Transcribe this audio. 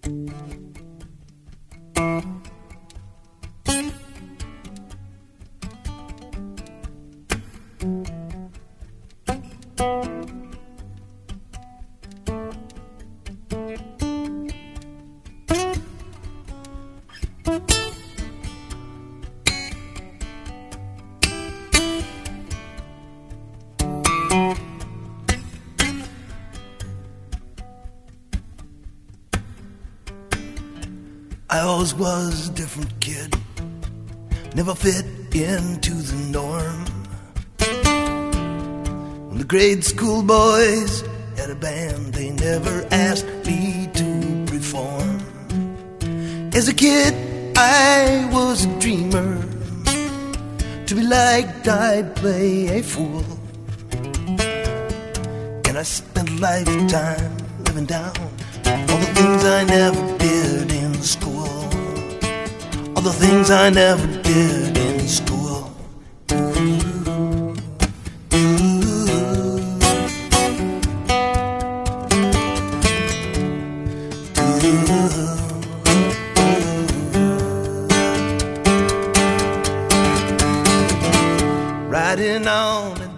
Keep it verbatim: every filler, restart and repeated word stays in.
I always was a different kid, never fit into the norm. When the grade school boys had a band, they never asked me to perform. As a kid, I was a dreamer. To be liked, I'd play a fool. And I spent a lifetime living down all the things I never did in school. All the things I never did in school. Ooh, ooh, ooh. Riding on